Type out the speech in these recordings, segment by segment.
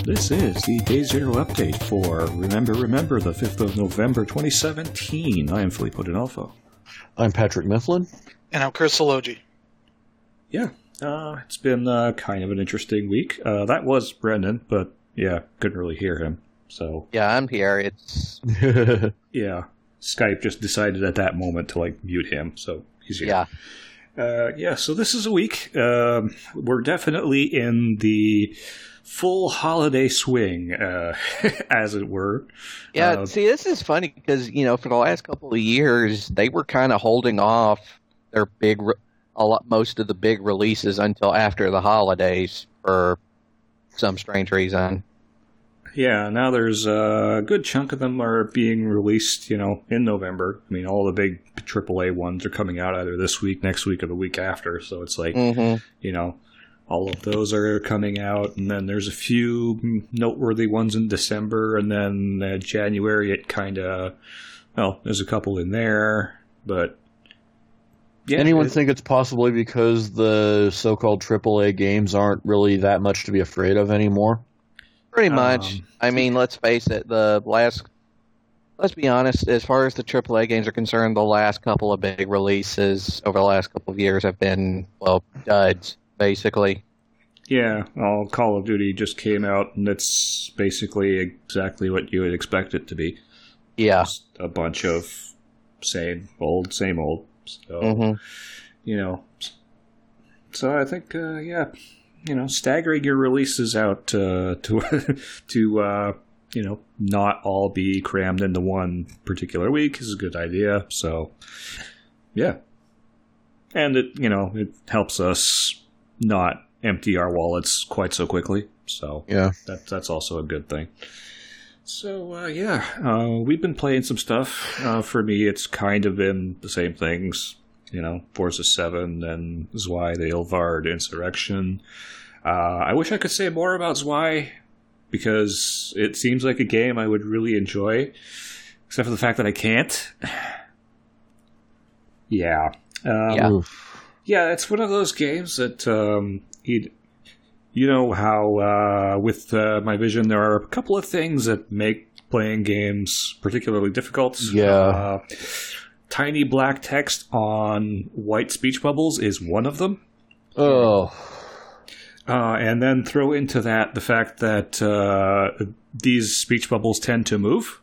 This is the Day Zero update for Remember the 5th of November 2017. I am Filippo D'Onofrio. I'm Patrick Mifflin. And I'm Chris Sologi. Yeah, it's been kind of an interesting week. That was Brendan, but yeah, couldn't really hear him. So yeah, I'm here. It's yeah, Skype just decided at that moment to mute him, so he's here. Yeah. So this is a week. We're definitely in the full holiday swing, as it were. Yeah, see, this is funny because, for the last couple of years, they were kind of holding off their most of the big releases until after the holidays for some strange reason. Yeah, now there's a good chunk of them are being released, in November. I mean, all the big AAA ones are coming out either this week, next week, or the week after. So it's all of those are coming out. And then there's a few noteworthy ones in December. And then January, it kind of, there's a couple in there. But yeah. Anyone think it's possibly because the so-called AAA games aren't really that much to be afraid of anymore? Pretty much. I mean, let's face it, let's be honest, as far as the AAA games are concerned, the last couple of big releases over the last couple of years have been, duds, basically. Yeah, Call of Duty just came out, and it's basically exactly what you would expect it to be. Yeah. Just a bunch of same old. So, so I think, staggering your releases out to not all be crammed into one particular week is a good idea. So, yeah. And it helps us not empty our wallets quite so quickly. So, yeah, that's also a good thing. So, we've been playing some stuff. For me, it's kind of been the same things. Forza 7 and Zwei, the Ilvard Insurrection. I wish I could say more about Zwei, because it seems like a game I would really enjoy, except for the fact that I can't. Yeah. It's one of those games that, how with my vision, there are a couple of things that make playing games particularly difficult. Yeah. Tiny black text on white speech bubbles is one of them. Oh. And then throw into that the fact that these speech bubbles tend to move.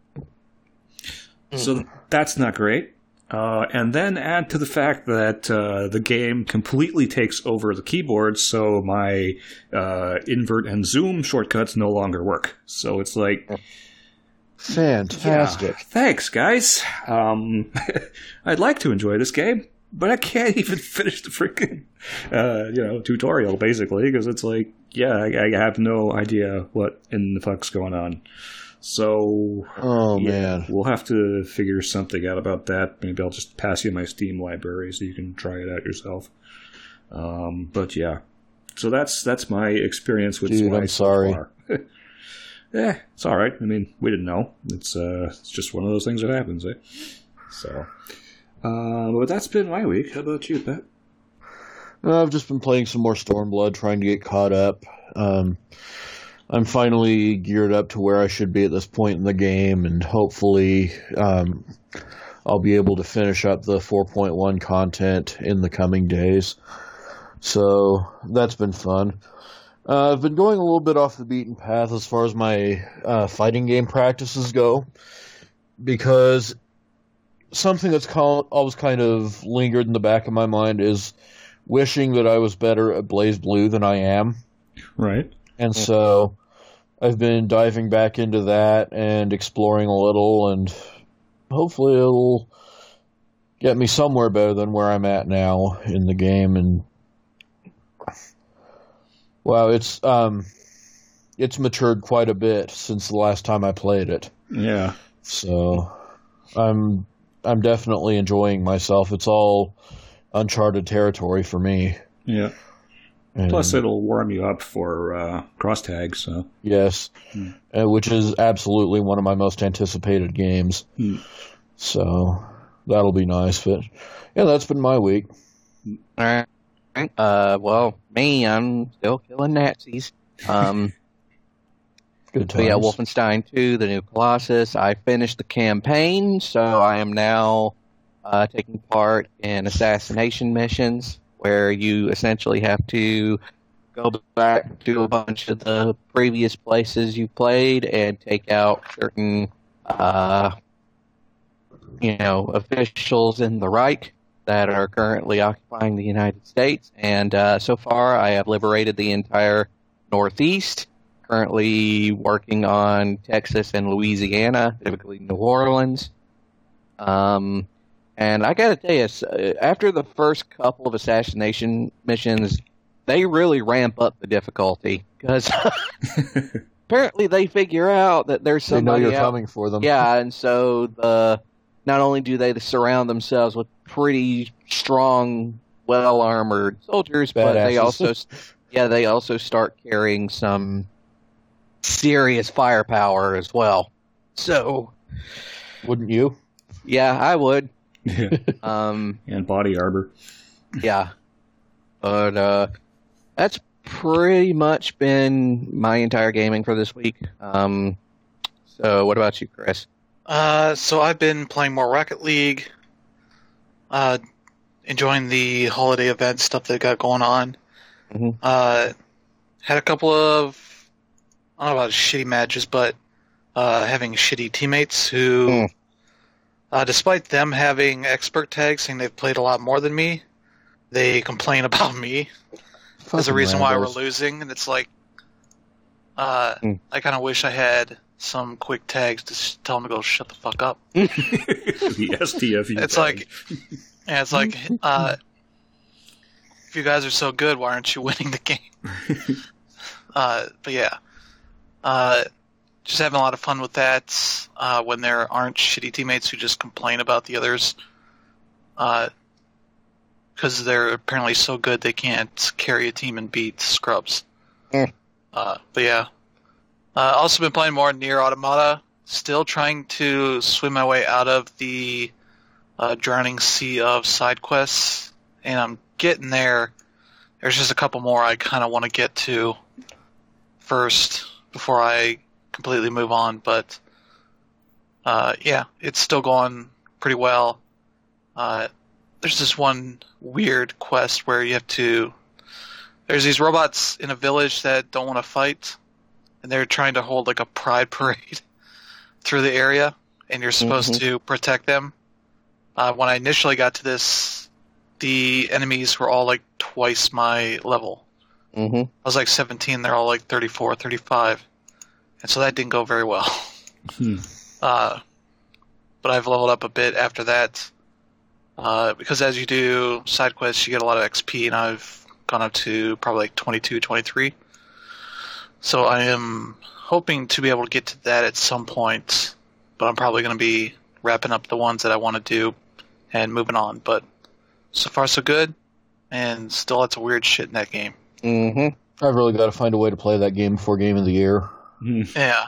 So that's not great. And then add to the fact that the game completely takes over the keyboard, so my invert and zoom shortcuts no longer work. So it's like... Fantastic. Yeah, thanks, guys. I'd like to enjoy this game, but I can't even finish the freaking, tutorial, basically, because it's like, I have no idea what in the fuck's going on. So, man. We'll have to figure something out about that. Maybe I'll just pass you my Steam library so you can try it out yourself. But yeah, so that's my experience with Dude, I'm sorry. So far. Yeah, it's all right. I mean, we didn't know. It's just one of those things that happens, eh? So, but that's been my week. How about you, Pat? I've just been playing some more Stormblood, trying to get caught up. I'm finally geared up to where I should be at this point in the game, and hopefully I'll be able to finish up the 4.1 content in the coming days. So that's been fun. I've been going a little bit off the beaten path as far as my fighting game practices go, because something that's always kind of lingered in the back of my mind is wishing that I was better at BlazBlue than I am. Right. And so I've been diving back into that and exploring a little, and hopefully it'll get me somewhere better than where I'm at now in the game. And wow, it's matured quite a bit since the last time I played it. Yeah. So I'm definitely enjoying myself. It's all uncharted territory for me. Yeah. And plus, it'll warm you up for cross tags. So. Yes, which is absolutely one of my most anticipated games. So that'll be nice. But yeah, that's been my week. All right. Well, me, I'm still killing Nazis. Good So yeah, times. Wolfenstein 2, the new Colossus. I finished the campaign, so I am now taking part in assassination missions where you essentially have to go back to a bunch of the previous places you played and take out certain, officials in the Reich that are currently occupying the United States. And so far, I have liberated the entire Northeast. Currently working on Texas and Louisiana, typically New Orleans. And I gotta tell you, after the first couple of assassination missions, they really ramp up the difficulty because apparently they figure out that there's They know somebody you're out. coming for them. Yeah, and so not only do they surround themselves with pretty strong, well-armored soldiers, but they also start carrying some serious firepower as well. So, Wouldn't you? yeah, I would. Yeah. And body armor. Yeah. But that's pretty much been my entire gaming for this week. So what about you, Chris? So I've been playing more Rocket League, enjoying the holiday event stuff they got going on. Mhm. Had a couple of, I don't know about shitty matches, but having shitty teammates who, despite them having expert tags saying they've played a lot more than me, they complain about me as a reason why we're losing. And it's like, I kind of wish I had some quick tags to tell them to go shut the fuck up. The STFU. It's like, yeah, it's like, if you guys are so good, why aren't you winning the game? But yeah, just having a lot of fun with that when there aren't shitty teammates who just complain about the others because they're apparently so good they can't carry a team and beat scrubs. But yeah, also been playing more Nier Automata. Still trying to swim my way out of the drowning sea of side quests, and I'm getting there. There's just a couple more I kind of want to get to first before I completely move on, but yeah, it's still going pretty well. There's this one weird quest where you have to... There's these robots in a village that don't want to fight, and they're trying to hold like a pride parade through the area, and you're supposed to protect them. When I initially got to this, the enemies were all like twice my level. I was like 17, they're all like 34, 35. And so that didn't go very well. But I've leveled up a bit after that. Because as you do side quests, you get a lot of XP, and I've gone up to probably like 22, 23. So I am hoping to be able to get to that at some point. But I'm probably going to be wrapping up the ones that I want to do and moving on. But so far so good. And still lots of weird shit in that game. I've really got to find a way to play that game before Game of the Year. Yeah.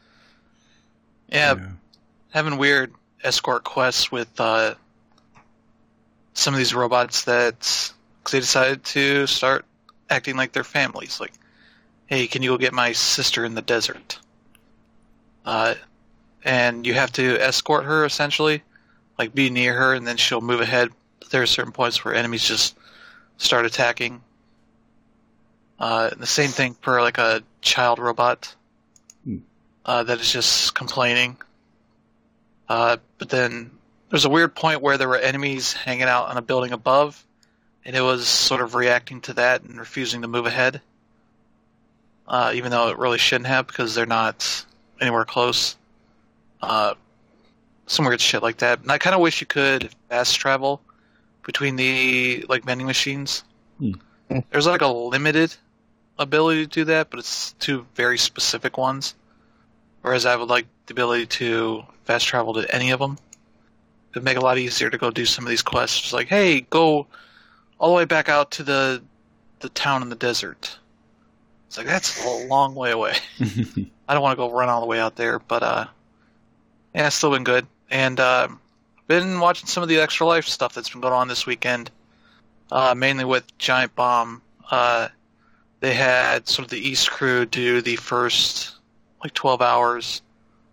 Having weird escort quests with some of these robots that cause they decided to start acting like their families. Like, hey, can you go get my sister in the desert? And you have to escort her, essentially. Like, be near her, and then she'll move ahead. There are certain points where enemies just start attacking. The same thing for, like, a child robot that is just complaining. But then there's a weird point where there were enemies hanging out on a building above, and it was sort of reacting to that and refusing to move ahead. Even though it really shouldn't have, because they're not anywhere close. Some weird shit like that. And I kind of wish you could fast travel between the like vending machines. There's like a limited ability to do that, but it's two very specific ones. Whereas I would like the ability to fast travel to any of them. It would make it a lot easier to go do some of these quests. It's like, hey, go all the way back out to the town in the desert. It's like, that's a long way away. I don't want to go run all the way out there, but yeah, it's still been good. And been watching some of the Extra Life stuff that's been going on this weekend, mainly with Giant Bomb. They had sort of the East crew do the first like 12 hours.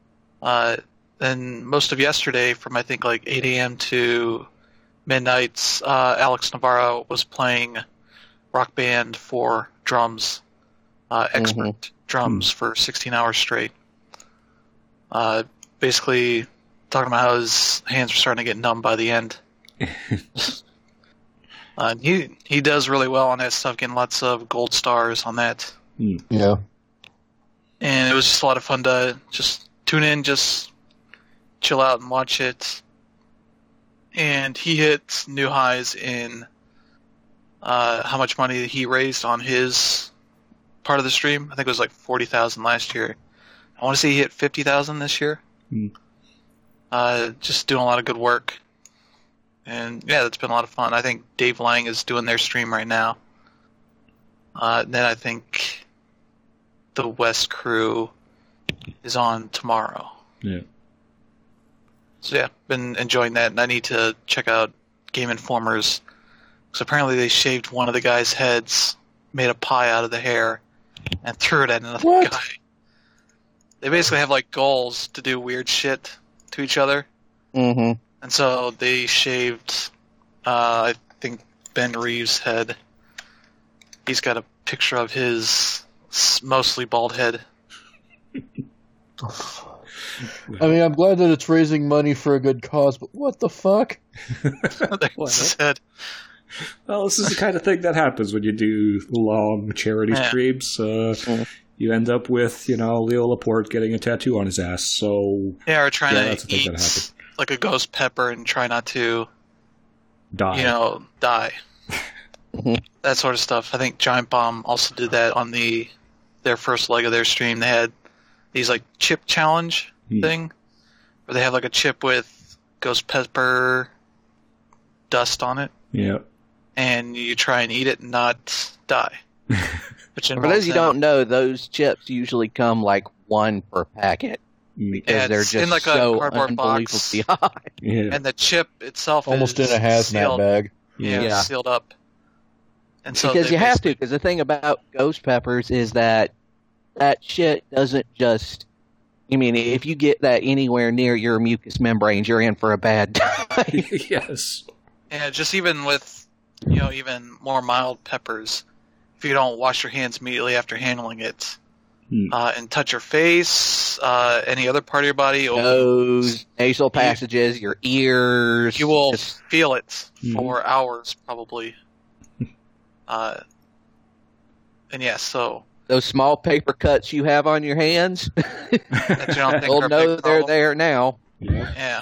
Then most of yesterday, from I think like 8 a.m. to midnight, Alex Navarro was playing Rock Band for drums, expert drums for 16 hours straight. Basically talking about how his hands were starting to get numb by the end. He does really well on that stuff, getting lots of gold stars on that. Yeah. And it was just a lot of fun to just tune in, just chill out and watch it. And he hit new highs in how much money he raised on his part of the stream. I think it was like 40,000 last year. I want to say he hit 50,000 this year. Just doing a lot of good work. And yeah, that's been a lot of fun. I think Dave Lang is doing their stream right now. Then I think the West crew is on tomorrow. Yeah. So yeah, been enjoying that, and I need to check out Game Informers. Because apparently they shaved one of the guy's heads, made a pie out of the hair, and threw it at another guy. They basically have like goals to do weird shit to each other. Mm-hmm. And so they shaved, I think, Ben Reeves' head. He's got a picture of his mostly bald head. I mean, I'm glad that it's raising money for a good cause, but what the fuck? There's his head. Well, this is the kind of thing that happens when you do long charity streams. You end up with, Leo Laporte getting a tattoo on his ass. So yeah, or trying that's to the thing eat that like a ghost pepper and try not to die. Die. That sort of stuff. I think Giant Bomb also did that on their first leg of their stream. They had these like chip challenge thing, where they have like a chip with ghost pepper dust on it. Yeah. And you try and eat it and not die. For those who don't know, those chips usually come like one per packet because they're just in like so a cardboard unbelievably box. high. Yeah. And the chip itself almost is in a hazmat sealed. bag. Yeah, sealed up. And so because you have to. Because the thing about ghost peppers is that shit doesn't just. I mean, if you get that anywhere near your mucous membranes, you're in for a bad time. Yes. Yeah, just even with, even more mild peppers, if you don't wash your hands immediately after handling it, and touch your face, any other part of your body, nose, nasal passages, your ears, you will feel it for hours probably. And yeah, so those small paper cuts you have on your hands, that you don't think they'll know they're there now. Yeah.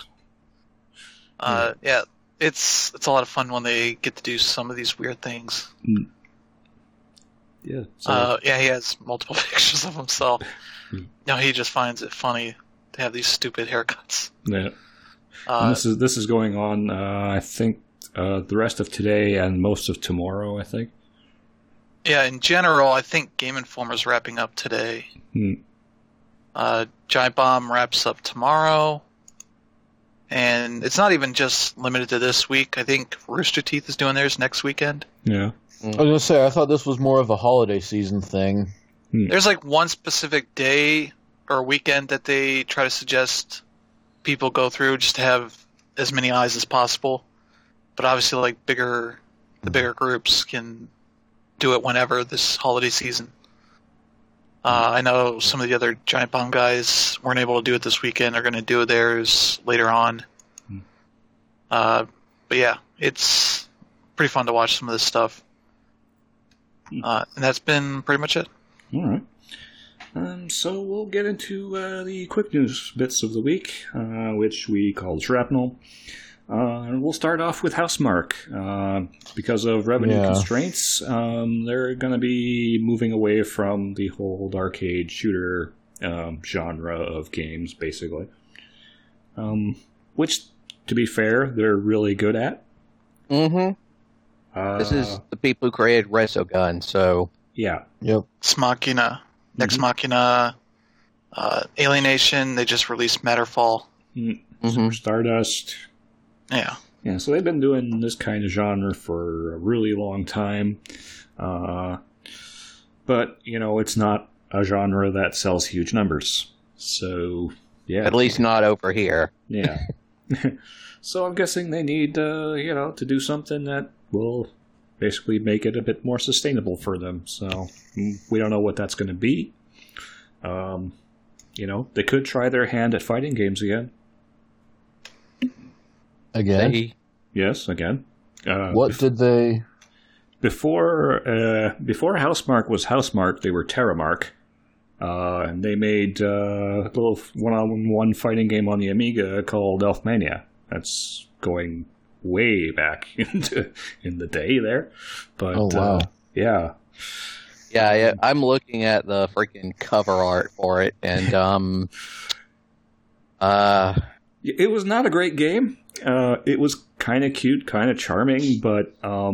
Yeah. It's a lot of fun when they get to do some of these weird things. Yeah. So. Yeah, he has multiple pictures of himself. No, he just finds it funny to have these stupid haircuts. Yeah. And this is going on. I think the rest of today and most of tomorrow. I think. Yeah, in general, I think Game Informer's wrapping up today. Giant Bomb wraps up tomorrow. And it's not even just limited to this week. I think Rooster Teeth is doing theirs next weekend. Yeah. I was going to say, I thought this was more of a holiday season thing. There's like one specific day or weekend that they try to suggest people go through just to have as many eyes as possible. But obviously, like the bigger groups can do it whenever this holiday season. I know some of the other Giant Bomb guys weren't able to do it this weekend. They're going to do theirs later on. But yeah, it's pretty fun to watch some of this stuff. And that's been pretty much it. All right. So we'll get into the quick news bits of the week, which we call Shrapnel. And we'll start off with Housemarque. Because of revenue constraints, they're going to be moving away from the whole arcade shooter genre of games, basically. Which, to be fair, they're really good at. This is the people who created Resogun, so... Yeah. Yep. Ex Machina. Ex Machina. Alienation. They just released Matterfall. Super Stardust. Yeah. Yeah, so they've been doing this kind of genre for a really long time. But, it's not a genre that sells huge numbers. So, yeah. At least not over here. Yeah. So I'm guessing they need, to do something that will basically make it a bit more sustainable for them. So we don't know what that's going to be. They could try their hand at fighting games again. Again? Yes, again. What did they... Before Housemarque was Housemarque, they were Terramarque. And they made a little one-on-one fighting game on the Amiga called Elfmania. That's going way back in the day there. But, oh, wow. Yeah. Yeah, I'm looking at the freaking cover art for it, and it was not a great game. It was kind of cute, kind of charming, but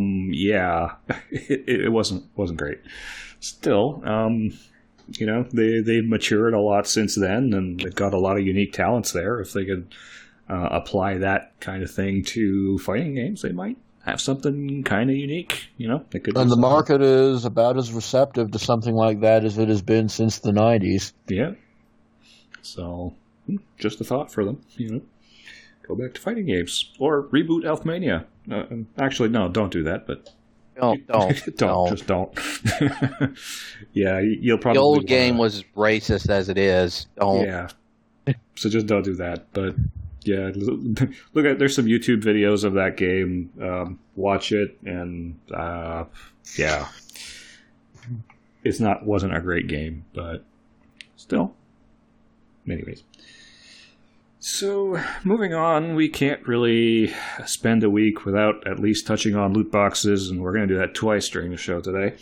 it wasn't great. Still, they've matured a lot since then, and they've got a lot of unique talents there. If they could apply that kind of thing to fighting games, they might have something kind of unique. They could. And the market is about as receptive to something like that as it has been since the 90s. Yeah. So, just a thought for them. Go back to fighting games or reboot Elfmania. Actually, no, don't do that. But don't. Just don't. Yeah, you'll probably. The old game was racist as it is. Don't. Yeah. So just don't do that. But yeah, look at there's some YouTube videos of that game. Watch it, and yeah, wasn't a great game, but still. Anyways. So, moving on, we can't really spend a week without at least touching on loot boxes, and we're going to do that twice during the show today.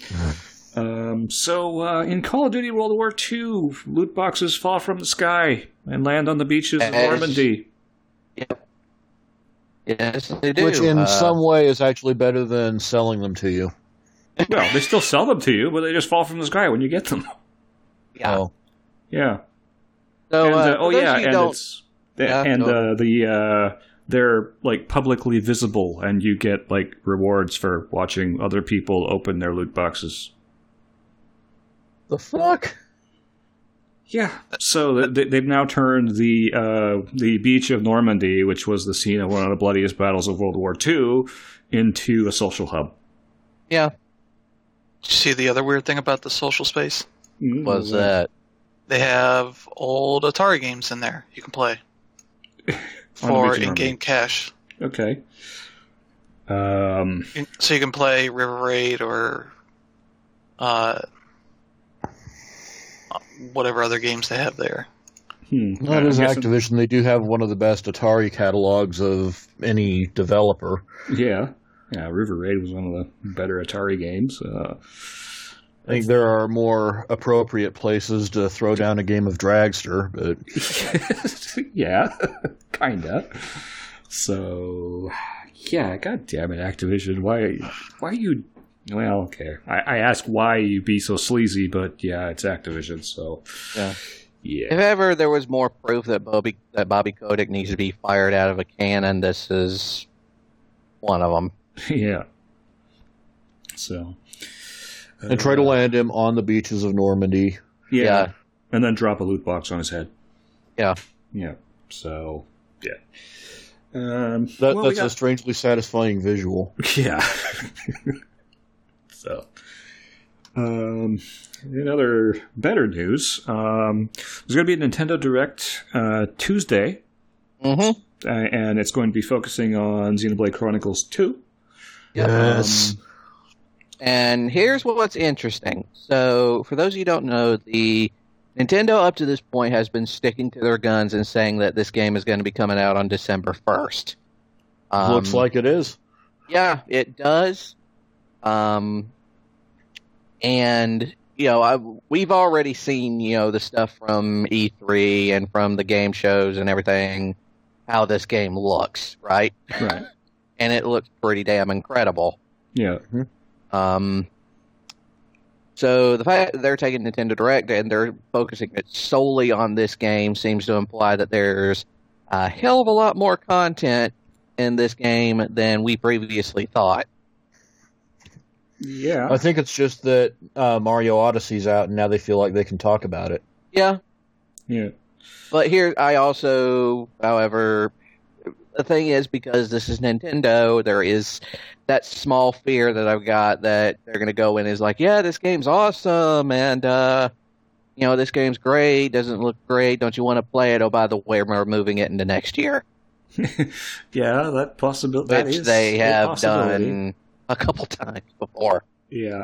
In Call of Duty World War II, loot boxes fall from the sky and land on the beaches of Normandy. Yep. Yes, they do. Which in some way is actually better than selling them to you. Well, they still sell them to you, but they just fall from the sky when you get them. Yeah. Oh. Yeah. So, they're like publicly visible, and you get like rewards for watching other people open their loot boxes. The fuck? Yeah. So they've now turned the beach of Normandy, which was the scene of one of the bloodiest battles of World War II, into a social hub. Yeah. Did you see the other weird thing about the social space? Was that they have old Atari games in there you can play for in-game cash. Okay. So you can play River Raid or whatever other games they have there. That is Activision. They do have one of the best Atari catalogs of any developer. Yeah. Yeah, River Raid was one of the better Atari games. I think there are more appropriate places to throw down a game of Dragster, but... Yeah, kinda. So, yeah, god damn it, Activision. Why you... Well, okay. I ask why you be so sleazy, but yeah, it's Activision, so... Yeah. Yeah. If ever there was more proof that Bobby Kotick needs to be fired out of a cannon, this is one of them. Yeah. So... and try to land him on the beaches of Normandy. Yeah. And then drop a loot box on his head. Yeah. Yeah. So, yeah. That's a strangely satisfying visual. Yeah. So, in other better news, there's going to be a Nintendo Direct Tuesday. Mm-hmm. And it's going to be focusing on Xenoblade Chronicles 2. Yes. And here's what's interesting. So, for those of you who don't know, the Nintendo up to this point has been sticking to their guns and saying that this game is going to be coming out on December 1st. Looks like it is. Yeah, it does. And, we've already seen, the stuff from E3 and from the game shows and everything, how this game looks, right? Right. And it looks pretty damn incredible. Yeah. So the fact that they're taking Nintendo Direct and they're focusing it solely on this game seems to imply that there's a hell of a lot more content in this game than we previously thought. Yeah. I think it's just that Mario Odyssey's out, and now they feel like they can talk about it. Yeah. Yeah. But here, I also, however, the thing is, because this is Nintendo, there is that small fear that I've got that they're going to go in is like, yeah, this game's awesome, and, this game's great, doesn't look great, don't you want to play it? Oh, by the way, we're moving it into next year. Yeah, that possibility. Which they have done a couple times before. Yeah.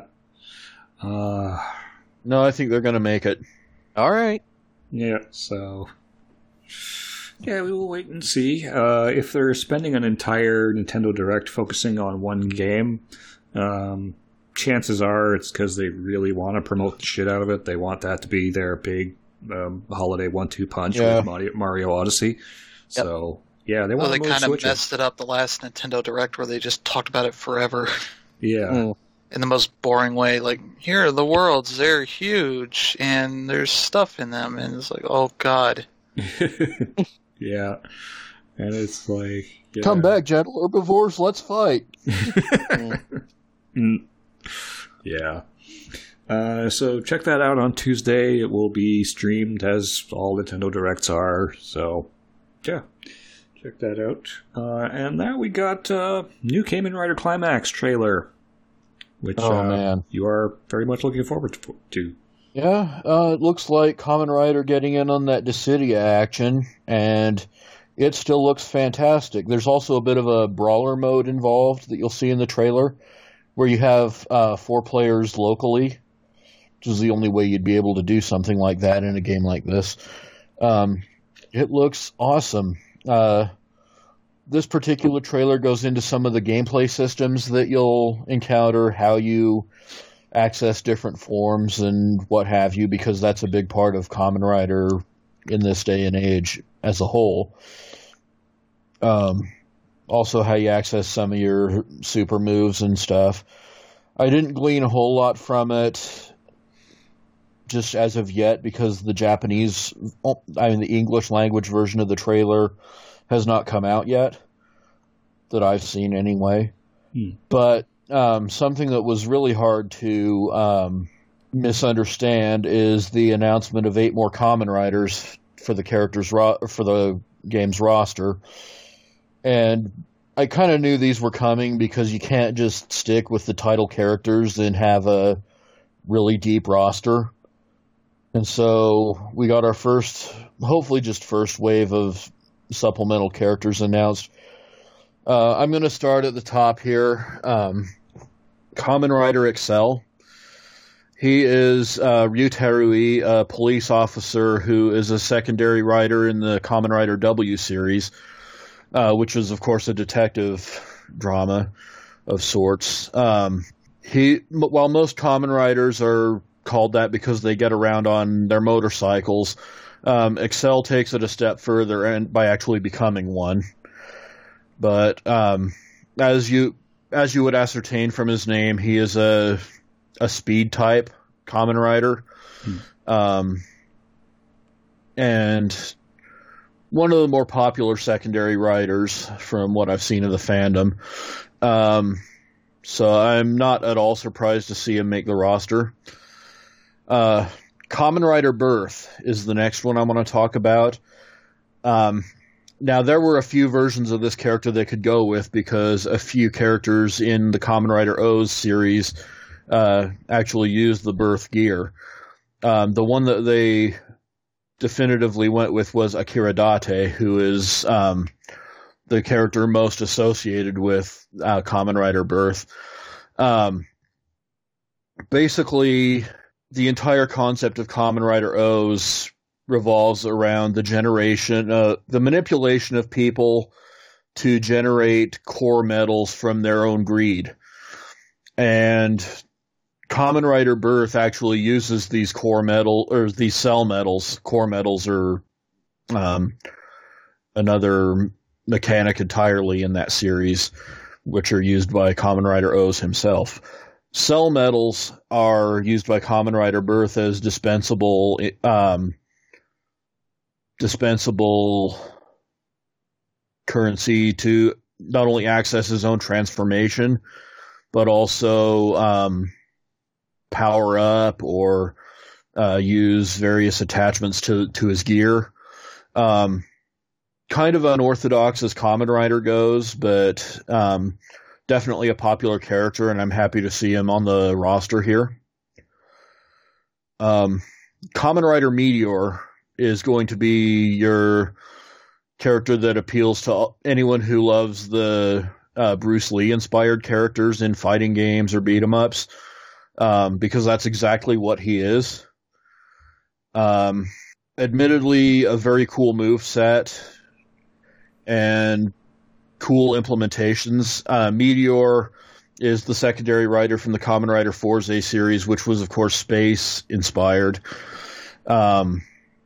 No, I think they're going to make it. All right. Yeah, so... Yeah, we will wait and see. If they're spending an entire Nintendo Direct focusing on one game, chances are it's because they really want to promote the shit out of it. They want that to be their big holiday 1-2 punch with Mario Odyssey. Yep. So, yeah, they want to kind of messed it up the last Nintendo Direct where they just talked about it forever. Yeah. In the most boring way. Like, here are the worlds. They're huge, and there's stuff in them. And it's like, oh, God. Yeah. And it's like... Yeah. Come back, gentle herbivores, let's fight. Yeah. So check that out on Tuesday. It will be streamed as all Nintendo Directs are. So, yeah. Check that out. And now we got new Kamen Rider Climax trailer, which man. You are very much looking forward to. Yeah, it looks like Kamen Rider getting in on that Dissidia action, and it still looks fantastic. There's also a bit of a brawler mode involved that you'll see in the trailer, where you have 4 players locally, which is the only way you'd be able to do something like that in a game like this. It looks awesome. This particular trailer goes into some of the gameplay systems that you'll encounter, how you access different forms and what have you, because that's a big part of Kamen Rider in this day and age as a whole. Also how you access some of your super moves and stuff. I didn't glean a whole lot from it just as of yet because the the English language version of the trailer has not come out yet, that I've seen anyway. But something that was really hard to misunderstand is the announcement of 8 more Kamen Riders for the for the game's roster. And I kind of knew these were coming because you can't just stick with the title characters and have a really deep roster. And so we got our hopefully just first wave of supplemental characters announced. I'm going to start at the top here. Kamen Rider Excel. He is Ryu Terui, a police officer who is a secondary writer in the Kamen Rider W series, which is, of course, a detective drama of sorts. While most Kamen Riders are called that because they get around on their motorcycles, Excel takes it a step further and by actually becoming one. But as you would ascertain from his name, he is a speed type Kamen Rider. And one of the more popular secondary riders from what I've seen of the fandom. So I'm not at all surprised to see him make the roster. Kamen Rider Birth is the next one I'm going to talk about. Now, there were a few versions of this character they could go with because a few characters in the Kamen Rider O's series actually used the Birth gear. The one that they definitively went with was Akira Date, who is the character most associated with Kamen Rider Birth. Basically, the entire concept of Kamen Rider O's revolves around the manipulation of people to generate core metals from their own greed. And Kamen Rider Birth actually uses these these cell metals. Core metals are another mechanic entirely in that series, which are used by Kamen Rider O's himself. Cell metals are used by Kamen Rider Birth as dispensable currency to not only access his own transformation, but also power up or use various attachments to his gear. Kind of unorthodox as Kamen Rider goes, but definitely a popular character, and I'm happy to see him on the roster here. Kamen Rider Meteor is going to be your character that appeals to anyone who loves the Bruce Lee-inspired characters in fighting games or beat-em-ups, because that's exactly what he is. Admittedly, a very cool move set and cool implementations. Meteor is the secondary rider from the Kamen Rider Fourze series, which was, of course, space-inspired. And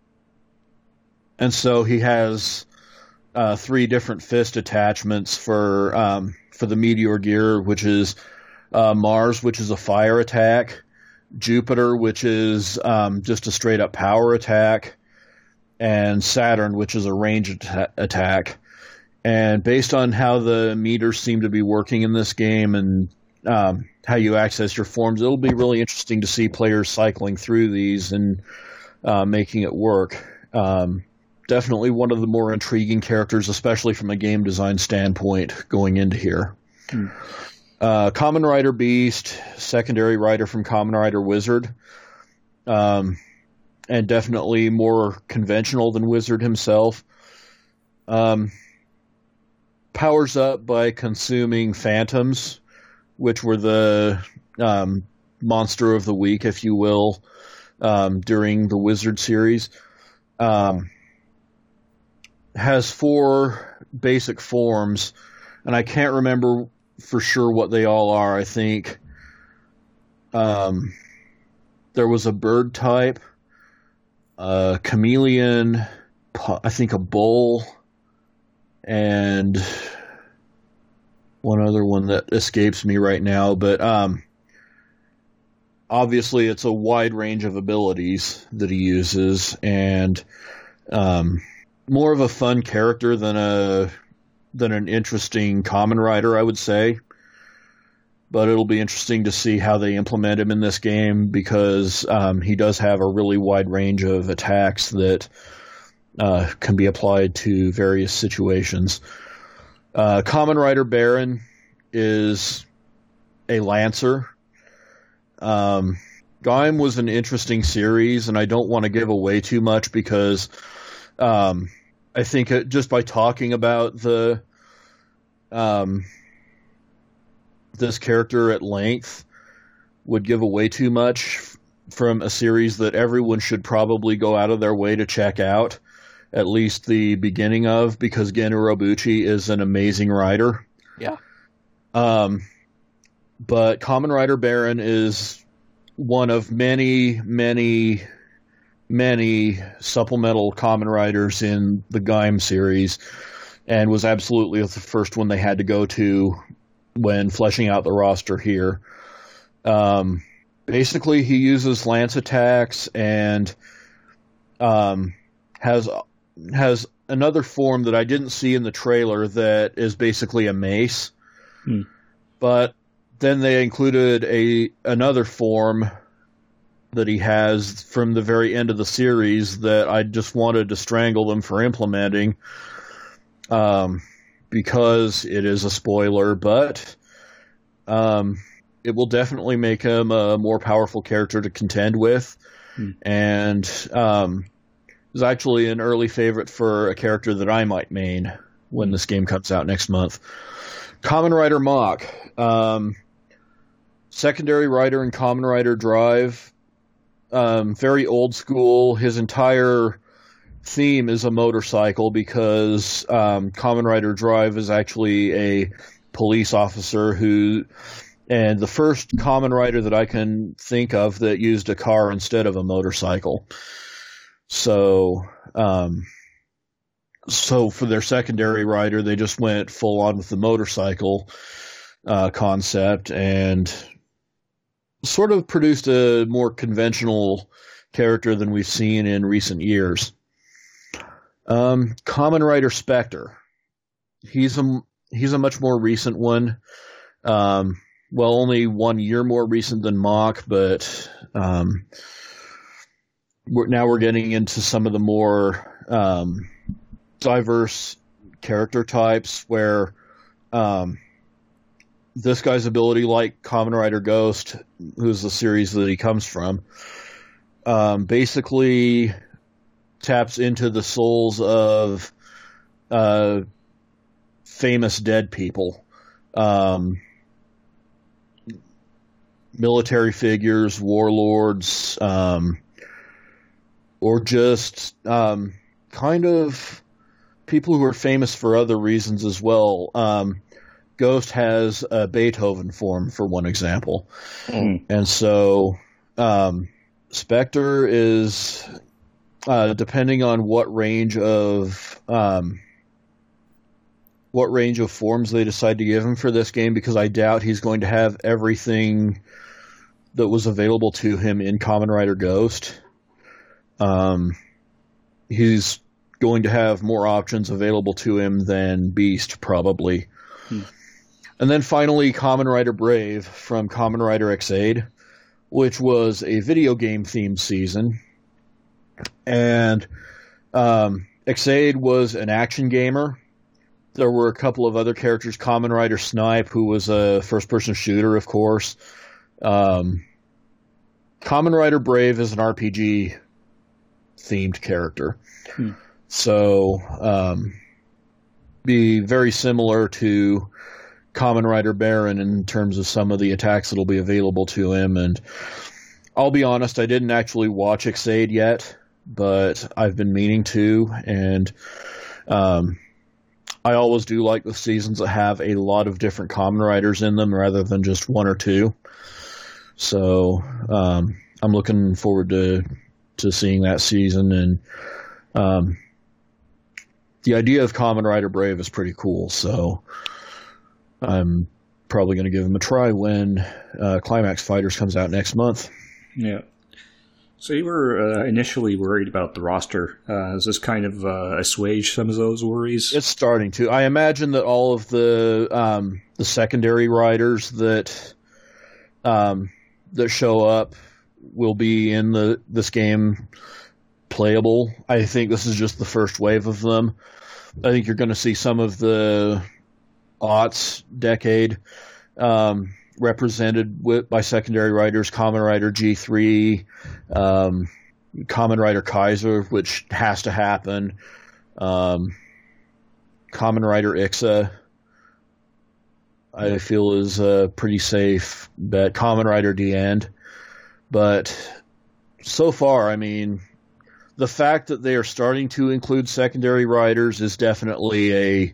so he has 3 different fist attachments for the Meteor gear, which is Mars, which is a fire attack, Jupiter, which is just a straight-up power attack, and Saturn, which is a range attack. And based on how the meters seem to be working in this game and how you access your forms, it'll be really interesting to see players cycling through these and making it work. Definitely one of the more intriguing characters, especially from a game design standpoint, going into here. Kamen Rider Beast, secondary rider from Kamen Rider Wizard, and definitely more conventional than Wizard himself. Powers up by consuming phantoms, which were the monster of the week, if you will, during the Wizard series. Has 4 basic forms, and I can't remember for sure what they all are. I think there was a bird type, a chameleon, I think a bull, and one other one that escapes me right now. But obviously it's a wide range of abilities that he uses, and more of a fun character than an interesting Kamen Rider, I would say. But it'll be interesting to see how they implement him in this game, because he does have a really wide range of attacks that can be applied to various situations. Kamen Rider Baron is a Lancer. Gaim was an interesting series, and I don't want to give away too much because I think just by talking about this character at length would give away too much from a series that everyone should probably go out of their way to check out, at least the beginning of, because Gen Urobuchi is an amazing writer. Yeah. But Kamen Rider Baron is one of many, many, many supplemental Kamen Riders in the Gaim series, and was absolutely the first one they had to go to when fleshing out the roster here. Basically, he uses lance attacks and has another form that I didn't see in the trailer that is basically a mace. But then they included another form that he has from the very end of the series that I just wanted to strangle them for implementing, because it is a spoiler, but it will definitely make him a more powerful character to contend with, and is actually an early favorite for a character that I might main when this game comes out next month. Kamen Rider Mach, secondary rider in Kamen Rider Drive, very old school. His entire theme is a motorcycle because Kamen Rider Drive is actually a police officer and the first Kamen Rider that I can think of that used a car instead of a motorcycle. So for their secondary rider, they just went full on with the motorcycle concept and sort of produced a more conventional character than we've seen in recent years. Kamen Rider Spectre. He's a much more recent one. only 1 year more recent than Mach, but we're getting into some of the more diverse character types where this guy's ability, like Kamen Rider Ghost, who's the series that he comes from, basically taps into the souls of famous dead people. Military figures, warlords, or just kind of people who are famous for other reasons as well. Ghost has a Beethoven form, for one example. And so Spectre is, depending on what range of forms they decide to give him for this game, because I doubt he's going to have everything that was available to him in Kamen Rider Ghost. He's going to have more options available to him than Beast, probably. And then finally, Kamen Rider Brave from Kamen Rider Ex-Aid, which was a video game themed season. And Ex-Aid was an action gamer. There were a couple of other characters, Kamen Rider Snipe, who was a first-person shooter, of course. Kamen Rider Brave is an RPG-themed character. So, be very similar to Kamen Rider Baron in terms of some of the attacks that'll be available to him. And I'll be honest, I didn't actually watch Ex-Aid yet, but I've been meaning to, and I always do like the seasons that have a lot of different Kamen Riders in them rather than just one or two. So I'm looking forward to seeing that season, and the idea of Kamen Rider Brave is pretty cool, so I'm probably going to give him a try when Climax Fighters comes out next month. Yeah. So you were initially worried about the roster. Has this kind of assuaged some of those worries? It's starting to. I imagine that all of the secondary riders that show up will be in this game playable. I think this is just the first wave of them. I think you're going to see some of the aughts decade represented by secondary riders, Kamen Rider G3, Kamen Rider Kaiser, which has to happen, Kamen Rider Ixa, I feel is a pretty safe bet, Kamen Rider D-End. But so far, I mean, the fact that they are starting to include secondary riders is definitely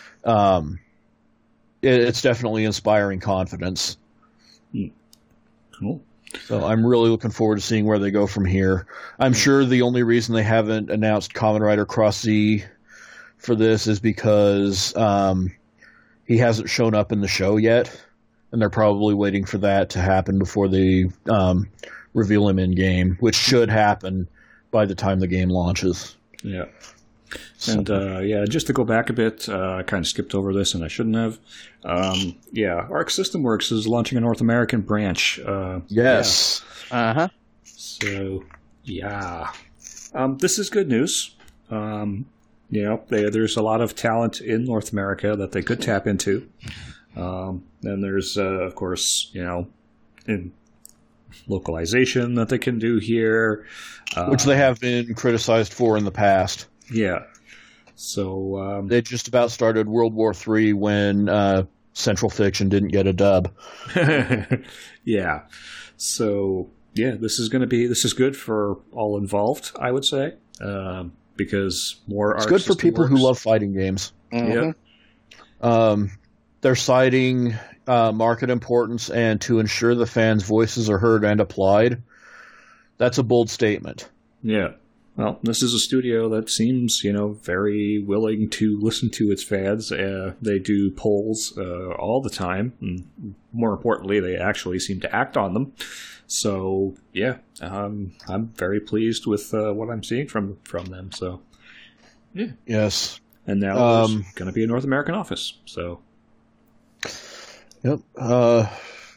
it's definitely inspiring confidence. Cool. So I'm really looking forward to seeing where they go from here. I'm sure the only reason they haven't announced Kamen Rider Cross Z for this is because he hasn't shown up in the show yet, and they're probably waiting for that to happen before they reveal him in-game, which should happen by the time the game launches. Yeah. And, just to go back a bit, I kind of skipped over this and I shouldn't have. Arc System Works is launching a North American branch. Yes. Yeah. Uh-huh. So, yeah. This is good news. There's a lot of talent in North America that they could tap into. Then there's, of course, in localization that they can do here. Which they have been criticized for in the past. Yeah. So they just about started World War III when Central Fiction didn't get a dub. Yeah. So this is good for all involved, I would say, because more. It's good for people who love fighting games. Mm-hmm. Yeah. They're citing market importance and to ensure the fans' voices are heard and applied. That's a bold statement. Yeah. Well, this is a studio that seems, very willing to listen to its fans. They do polls all the time. And more importantly, they actually seem to act on them. So, I'm very pleased with what I'm seeing from them. So, yeah. Yes. And now there's going to be a North American office. So, yep.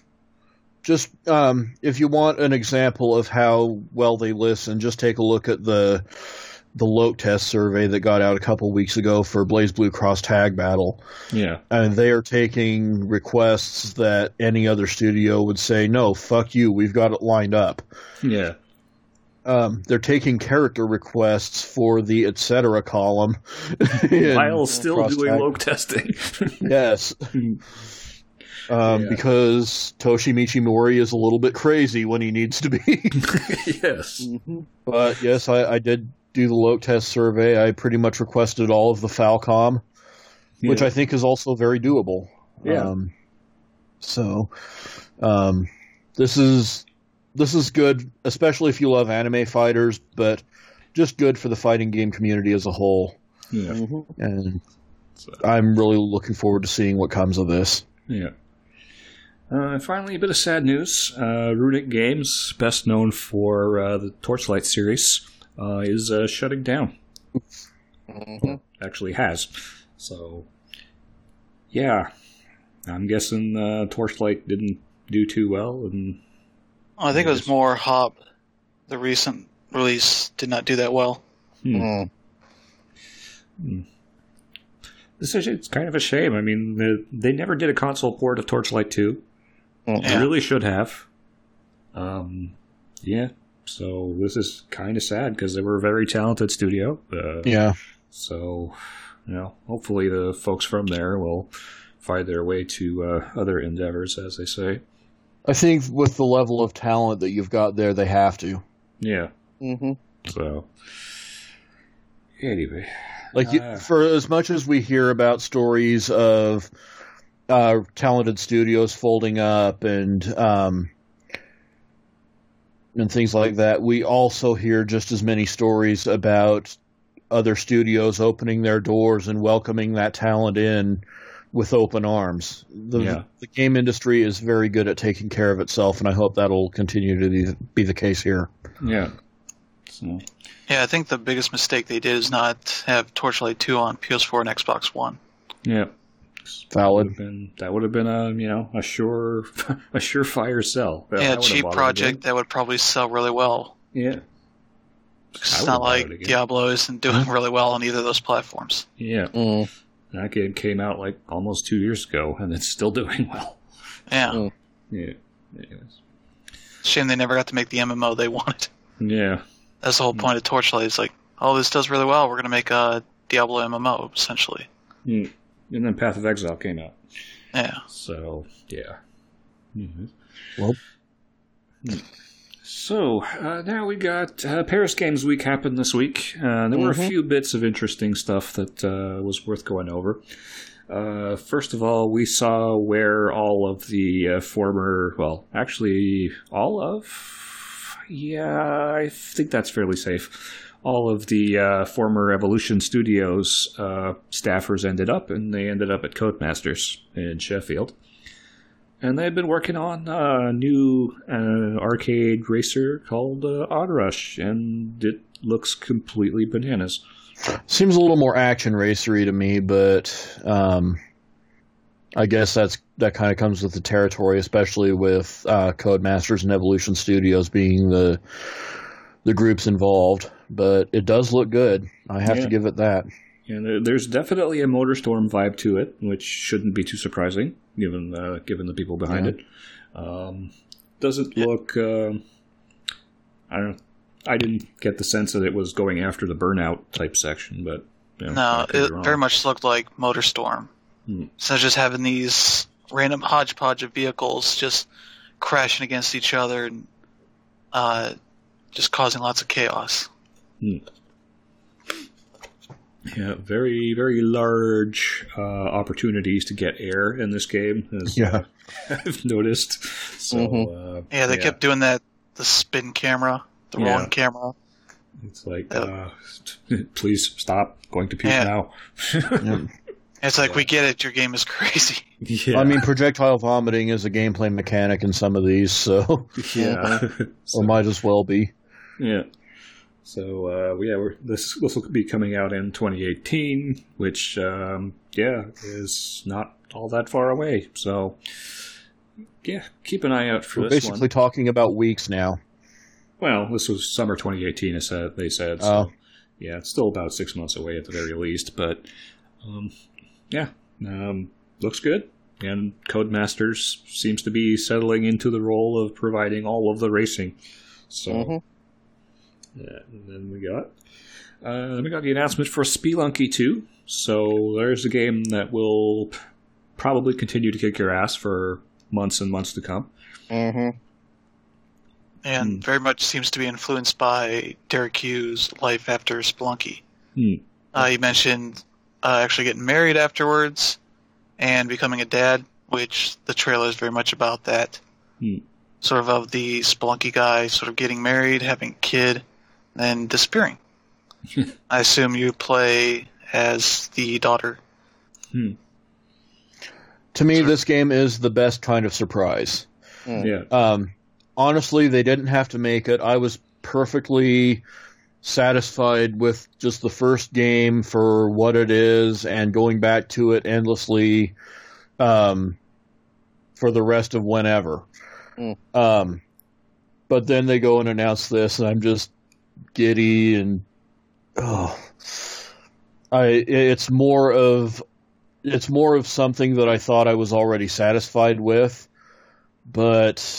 just if you want an example of how well they listen, just take a look at the Loke test survey that got out a couple weeks ago for BlazBlue Cross Tag Battle. Yeah. And they are taking requests that any other studio would say, no, fuck you, we've got it lined up. Yeah. They're taking character requests for the etc. column. While still Cross doing Tag. Loke testing. Yes. Because Toshimichi Mori is a little bit crazy when he needs to be. Yes. But yes, I did do the Loke test survey. I pretty much requested all of the Falcom, which I think is also very doable. Yeah. This is good, especially if you love anime fighters, but just good for the fighting game community as a whole. Yeah. And I'm really looking forward to seeing what comes of this. Yeah. And finally, a bit of sad news. Runic Games, best known for the Torchlight series, is shutting down. Well, actually has. So, yeah. I'm guessing Torchlight didn't do too well. And I think it was more Hob. The recent release did not do that well. It's kind of a shame. I mean, they never did a console port of Torchlight 2. They Yeah. really should have. Yeah. So this is kind of sad because they were a very talented studio. Yeah. So, hopefully the folks from there will find their way to other endeavors, as they say. I think with the level of talent that you've got there, they have to. Yeah. So, anyway. For as much as we hear about stories of talented studios folding up and things like that, we also hear just as many stories about other studios opening their doors and welcoming that talent in with open arms. The game industry is very good at taking care of itself, and I hope that'll continue to be the case here. Yeah. So. Yeah, I think the biggest mistake they did is not have Torchlight 2 on PS4 and Xbox One. Yeah. Valid. That would have been a surefire sell. Yeah, a cheap project that would probably sell really well. Yeah. It's not like Diablo isn't doing really well on either of those platforms. Yeah. That game came out like almost 2 years ago, and it's still doing well. Yeah. Yeah. Anyways. Shame they never got to make the MMO they wanted. Yeah. That's the whole point of Torchlight. It's like, oh, this does really well. We're going to make a Diablo MMO, essentially. And then Path of Exile came out. Yeah. So, yeah. Well. So, now we got Paris Games Week happened this week. There were a few bits of interesting stuff that was worth going over. First of all, we saw where all of the I think that's fairly safe. All of the former Evolution Studios staffers ended up, and they ended up at Codemasters in Sheffield. And they've been working on a new arcade racer called Onrush, and it looks completely bananas. Seems a little more action racery to me, but I guess that kind of comes with the territory, especially with Codemasters and Evolution Studios being the groups involved. But it does look good. I have to give it that. And there's definitely a MotorStorm vibe to it, which shouldn't be too surprising, given the people behind it. Doesn't look... I don't know. I didn't get the sense that it was going after the Burnout type section, but... No, it very much looked like MotorStorm. So just having these random hodgepodge of vehicles just crashing against each other and just causing lots of chaos. Yeah, very, very large opportunities to get air in this game, as I've noticed. So, they kept doing that, the spin camera, the rolling camera. It's like, please stop going to puke now. It's like, we get it, your game is crazy. I mean, projectile vomiting is a gameplay mechanic in some of these, so... or might as well be. Yeah. So, this will be coming out in 2018, which, is not all that far away. So, yeah, keep an eye out for We're this basically one. talking about weeks now. Well, this was summer 2018, they said. So, yeah, it's still about 6 months away at the very least. But, looks good. And Codemasters seems to be settling into the role of providing all of the racing. So, yeah, and then we got the announcement for Spelunky 2. So there's a game that will probably continue to kick your ass for months and months to come. Mm-hmm. And very much seems to be influenced by Derek Hughes' life after Spelunky. He mentioned actually getting married afterwards and becoming a dad, which the trailer is very much about that. Sort of the Spelunky guy sort of getting married, having a kid, and then disappearing. I assume you play as the daughter. To me, this game is the best kind of surprise. Yeah. Honestly, they didn't have to make it. I was perfectly satisfied with just the first game for what it is and going back to it endlessly for the rest of whenever. But then they go and announce this, and I'm just giddy and it's more of something that I thought I was already satisfied with, but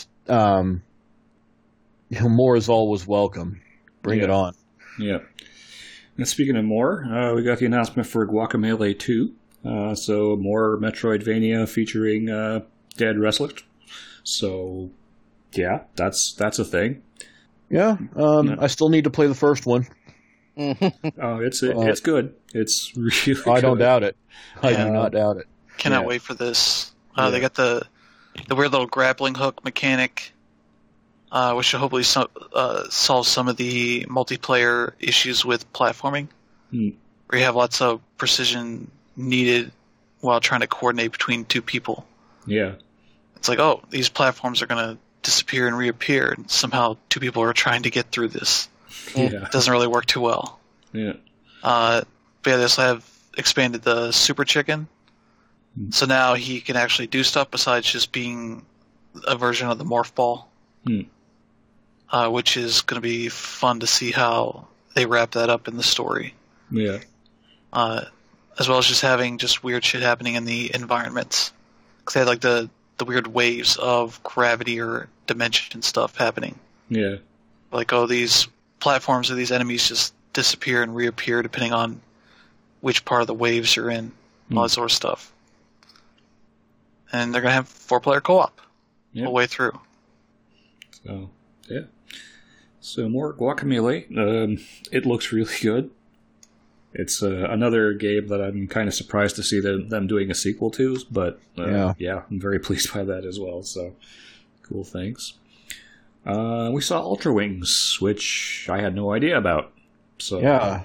more is always welcome. Bring it on. Yeah. And speaking of more, we got the announcement for Guacamelee 2. So more Metroidvania featuring dead wrestlers. So yeah, that's a thing. Yeah. I still need to play the first one. Oh, it's good. It's really good. I don't doubt it. I do not doubt it. Cannot wait for this. They got the weird little grappling hook mechanic, which should hopefully solve some of the multiplayer issues with platforming, where you have lots of precision needed while trying to coordinate between two people. Yeah. It's like, oh, these platforms are going to disappear and reappear, and somehow two people are trying to get through this. Yeah. It doesn't really work too well. Yeah. But yeah, they also have expanded the Super Chicken. So now he can actually do stuff besides just being a version of the Morph Ball. Which is going to be fun to see how they wrap that up in the story. Yeah. As well as just having just weird shit happening in the environments. Because they had like the weird waves of gravity or dimension stuff happening. Yeah. Like, these platforms or these enemies just disappear and reappear depending on which part of the waves you're in. All that sort of stuff. And they're going to have 4-player co-op the whole way through. So, yeah. So more Guacamelee. It looks really good. It's another game that I'm kind of surprised to see them doing a sequel to, but yeah, I'm very pleased by that as well. So, cool things. We saw Ultra Wings, which I had no idea about. So yeah,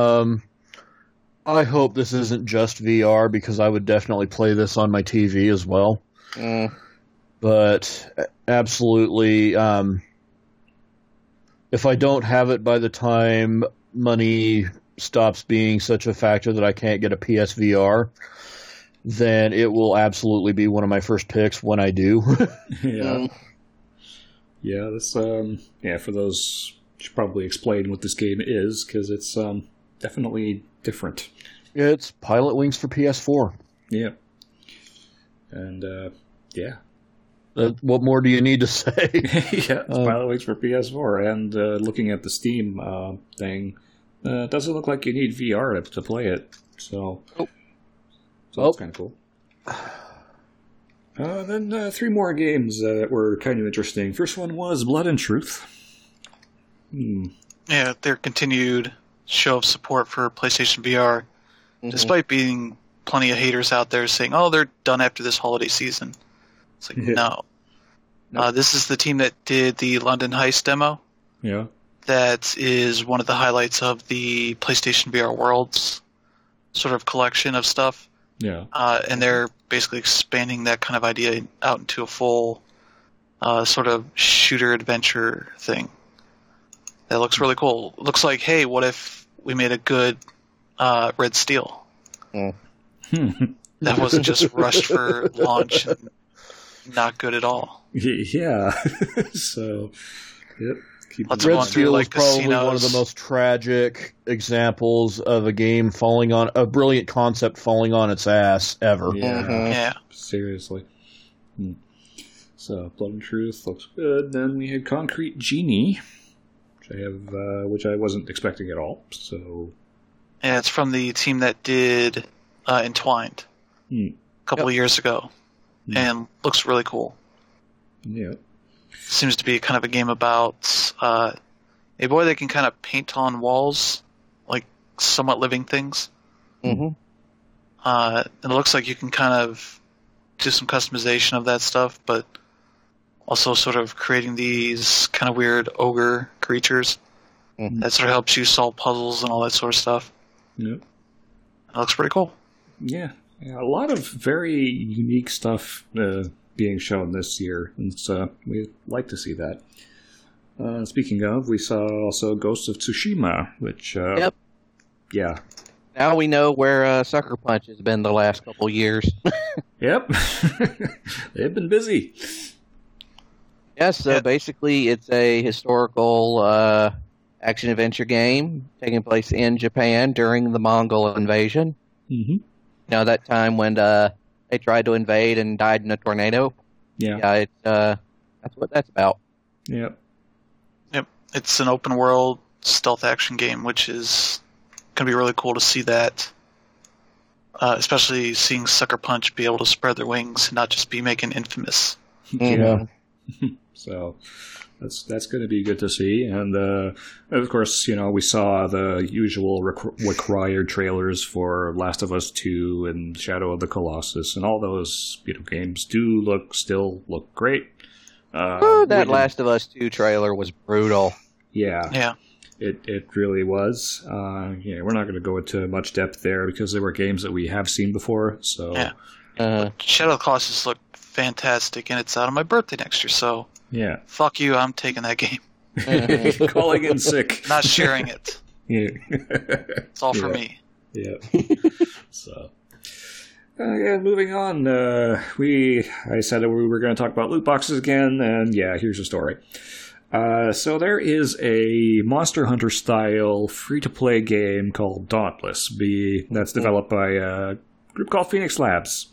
I hope this isn't just VR because I would definitely play this on my TV as well. But absolutely, if I don't have it by the time money stops being such a factor that I can't get a PSVR, then it will absolutely be one of my first picks when I do. Yeah. Yeah, this for those, should probably explain what this game is, because it's definitely different. Yeah, it's Pilot Wings for PS4. Yeah. And, yeah. What more do you need to say? Yeah, it's Pilot Wings for PS4. And looking at the Steam thing, it doesn't look like you need VR to play it. So that's kind of cool. Then 3 more games that were kind of interesting. First one was Blood and Truth. Yeah, their continued show of support for PlayStation VR, despite being plenty of haters out there saying, oh, they're done after this holiday season. It's like, no. This is the team that did the London Heist demo. Yeah. That is one of the highlights of the PlayStation VR Worlds sort of collection of stuff. Yeah. And they're basically expanding that kind of idea out into a full sort of shooter adventure thing. That looks really cool. Looks like, hey, what if we made a good Red Steel? That wasn't just rushed for launch. not good at all. Yeah. So, yep. Let's Red going through, Steel like, is probably one of casinos. the most tragic examples of a brilliant concept falling on its ass ever. Yeah. Yeah. Seriously. So, Blood and Truth looks good. Then we had Concrete Genie, which I wasn't expecting at all. So, Yeah, it's from the team that did Entwined a couple of years ago, and looks really cool. yeah. Seems to be kind of a game about a boy that can kind of paint on walls, like somewhat living things. Mm-hmm. And it looks like you can kind of do some customization of that stuff, but also sort of creating these kind of weird ogre creatures. Mhm. That sort of helps you solve puzzles and all that sort of stuff. Yep. It looks pretty cool. Yeah. A lot of very unique stuff being shown this year, and we like to see that. Speaking of, we saw also Ghost of Tsushima, which Yep. yeah, Now we know where Sucker Punch has been the last couple years. yep, they've been busy. Yes, so Yeah. basically it's a historical action-adventure game taking place in Japan during the Mongol invasion. Mm-hmm. You know, that time when they tried to invade and died in a tornado. Yeah, Yeah, that's what that's about. yep, Yep. It's an open world stealth action game, which is going to be really cool to see that. Especially seeing Sucker Punch be able to spread their wings and not just be making Infamous. Yeah. So that's going to be good to see, and of course, we saw the usual required trailers for Last of Us 2 and Shadow of the Colossus, and all those games still look great. That Last of Us 2 trailer was brutal. Yeah, Yeah. it really was. We're not going to go into much depth there because there were games that we have seen before. So Yeah. Shadow of the Colossus looked fantastic, and it's out on my birthday next year, so yeah, fuck you, I'm taking that game. calling in sick. Not sharing it. Yeah. It's all for Yeah. me. Yeah. So, moving on. I said that we were going to talk about loot boxes again, and here's the story. So there is a Monster Hunter style free-to-play game called Dauntless. That's developed by a group called Phoenix Labs.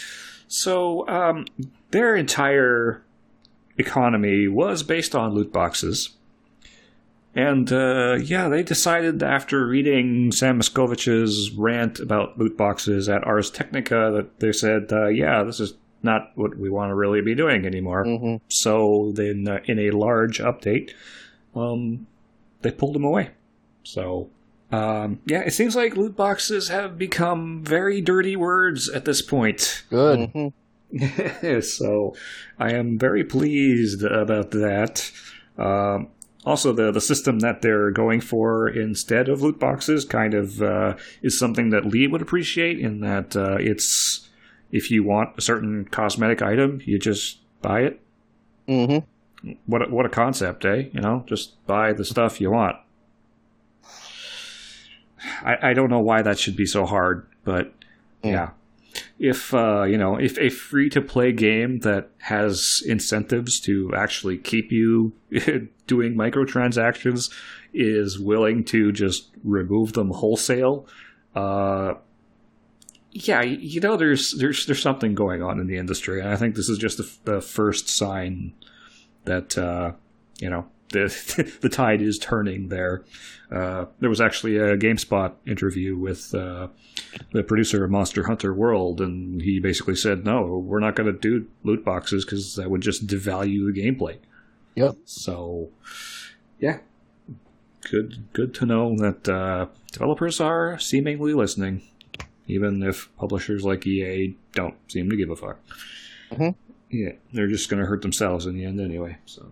So their entire economy was based on loot boxes. And, they decided after reading Sam Moskovich's rant about loot boxes at Ars Technica that they said, this is not what we want to really be doing anymore. Mm-hmm. So then, in a large update, they pulled them away. So, it seems like loot boxes have become very dirty words at this point. Good. Mm-hmm. So, I am very pleased about that. Also, the system that they're going for instead of loot boxes kind of is something that Lee would appreciate, in that it's, if you want a certain cosmetic item, you just buy it. Mm-hmm. What a concept, eh? Just buy the stuff you want. I don't know why that should be so hard, but yeah. If if a free-to-play game that has incentives to actually keep you doing microtransactions is willing to just remove them wholesale, there's something going on in the industry, and I think this is just the first sign that the tide is turning there. There was actually a GameSpot interview with the producer of Monster Hunter World, and he basically said, no, we're not going to do loot boxes because that would just devalue the gameplay. Yep. So, yeah. Good to know that developers are seemingly listening, even if publishers like EA don't seem to give a fuck. Mm-hmm. Yeah, they're just going to hurt themselves in the end anyway. So,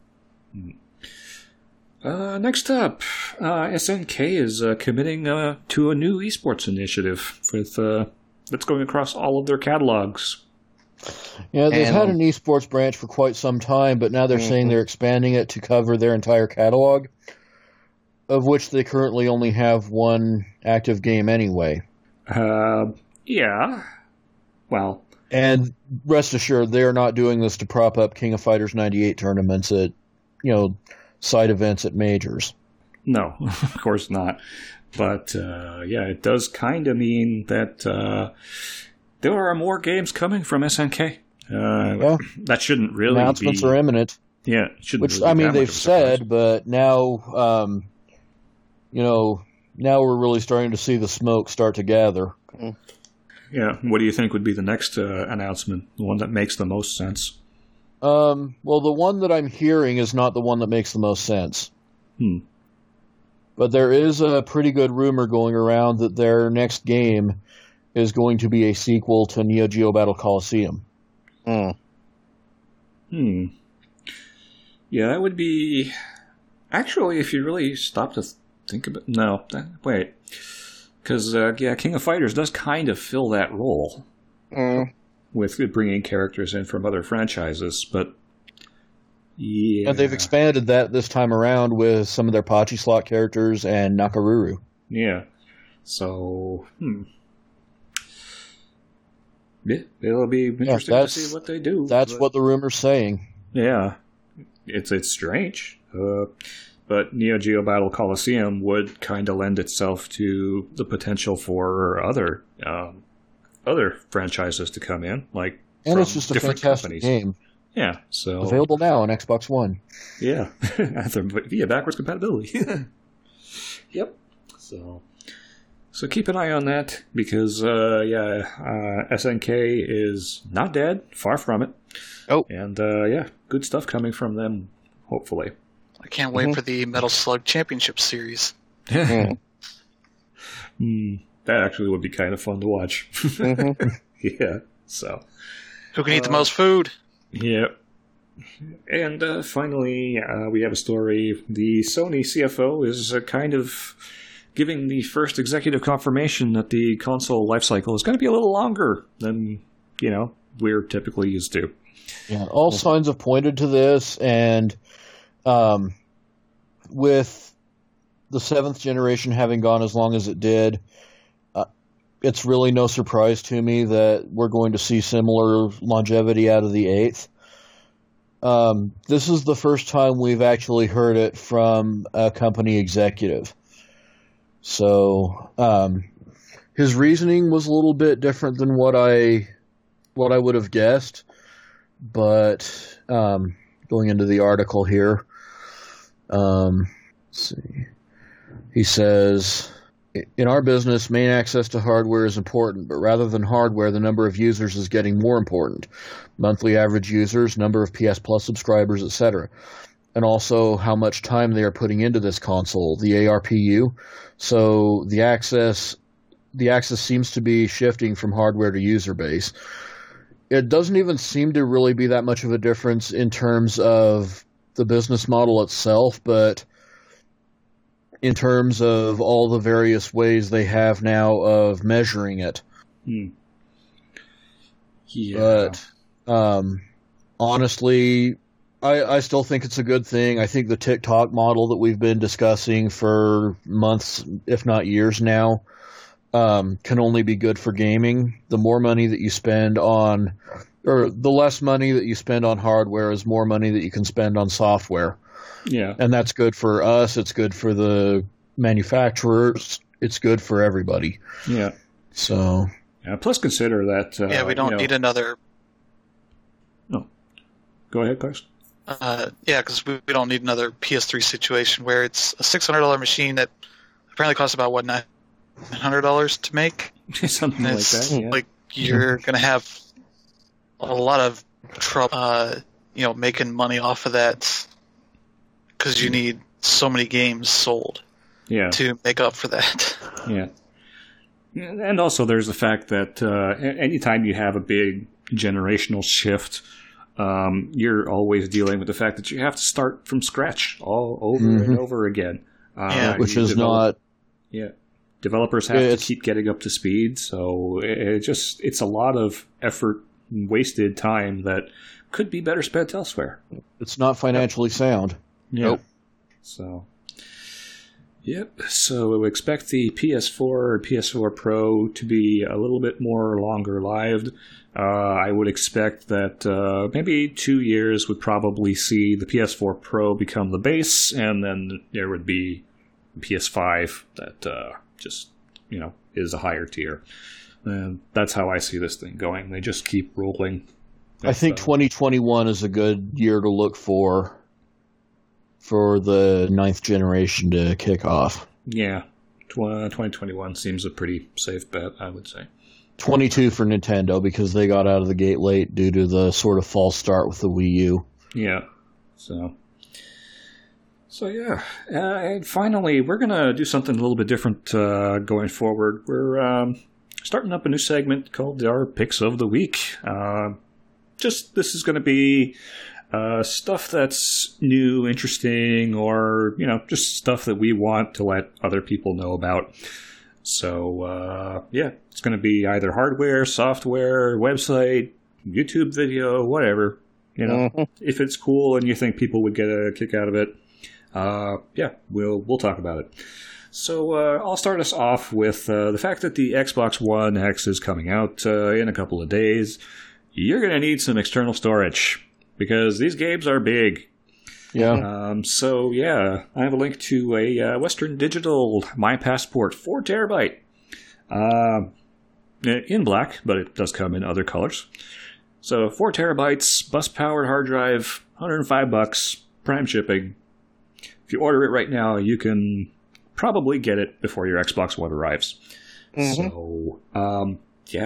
next up, SNK is committing to a new esports initiative that's going across all of their catalogs. Yeah, they've had an esports branch for quite some time, but now they're saying they're expanding it to cover their entire catalog, of which they currently only have one active game anyway. Yeah. Well, And rest assured, they're not doing this to prop up King of Fighters 98 tournaments at, side events at majors. No, of course not. But, it does kind of mean that there are more games coming from SNK. That shouldn't really Announcements are imminent. Yeah, it shouldn't Which, really be they've said, but now, now we're really starting to see the smoke start to gather. Yeah, what do you think would be the next announcement? The one that makes the most sense? Well, the one that I'm hearing is not the one that makes the most sense. But there is a pretty good rumor going around that their next game is going to be a sequel to Neo Geo Battle Coliseum. Yeah, that would be... Actually, if you really stop to think about... No, wait. Because, King of Fighters does kind of fill that role with bringing characters in from other franchises, but yeah. And they've expanded that this time around with some of their Pachi slot characters and Nakaruru. Yeah. So, Yeah, it'll be interesting to see what they do. That's what the rumor's saying. Yeah. It's strange. But Neo Geo Battle Coliseum would kind of lend itself to the potential for other franchises to come in, and it's just a fantastic game. Yeah, so available now on Xbox One. Yeah, via backwards compatibility. Yep. So keep an eye on that because SNK is not dead, far from it. Oh, and good stuff coming from them. Hopefully. I can't wait for the Metal Slug Championship Series. That actually would be kind of fun to watch. Yeah, so. Who can eat the most food? Yeah. And finally, we have a story. The Sony CFO is kind of giving the first executive confirmation that the console lifecycle is going to be a little longer than, we're typically used to. Yeah, all signs have pointed to this, and with the 7th generation having gone as long as it did, it's really no surprise to me that we're going to see similar longevity out of the 8th. This is the first time we've actually heard it from a company executive. So his reasoning was a little bit different than what I would have guessed, but going into the article here, let's see. He says, in our business, main access to hardware is important, but rather than hardware, the number of users is getting more important. Monthly average users, number of PS Plus subscribers, etc. And also how much time they are putting into this console, the ARPU. So the access seems to be shifting from hardware to user base. It doesn't even seem to really be that much of a difference in terms of the business model itself, but in terms of all the various ways they have now of measuring it. Yeah. But honestly, I still think it's a good thing. I think the TikTok model that we've been discussing for months, if not years now, can only be good for gaming. The more money that you spend on, or the less money that you spend on hardware is more money that you can spend on software. Yeah. And that's good for us. It's good for the manufacturers. It's good for everybody. Yeah. So. Yeah, plus consider that. We don't need another. No. Go ahead, Clark. Because we don't need another PS3 situation where it's a $600 machine that apparently costs about, $900 to make? Something like that. Yeah. Like, you're going to have a lot of trouble, making money off of that because you need so many games sold to make up for that. Yeah. And also there's the fact that anytime you have a big generational shift, you're always dealing with the fact that you have to start from scratch all over and over again. Which is not... Yeah. Developers have to keep getting up to speed, so it's a lot of effort and wasted time that could be better spent elsewhere. It's not financially sound. Yeah. Nope. So, Yep, so expect the PS4 or PS4 Pro to be a little bit more longer lived. I would expect that maybe 2 years would probably see the PS4 Pro become the base, and then there would be PS5 that just, is a higher tier. And that's how I see this thing going. They just keep rolling. I think 2021 is a good year to look for the 9th generation to kick off. Yeah, 2021 seems a pretty safe bet, I would say. 22 for Nintendo because they got out of the gate late due to the sort of false start with the Wii U. Yeah, so yeah. And finally, we're going to do something a little bit different going forward. We're starting up a new segment called our Picks of the Week. This is going to be stuff that's new, interesting, or, just stuff that we want to let other people know about. So, it's going to be either hardware, software, website, YouTube video, whatever. If it's cool and you think people would get a kick out of it, we'll talk about it. So I'll start us off with the fact that the Xbox One X is coming out in a couple of days. You're going to need some external storage because these games are big. Yeah. I have a link to a Western Digital My Passport 4 terabyte in black, but it does come in other colors. So 4 terabytes, bus-powered hard drive, $105, prime shipping. If you order it right now, you can probably get it before your Xbox One arrives. Mm-hmm. So,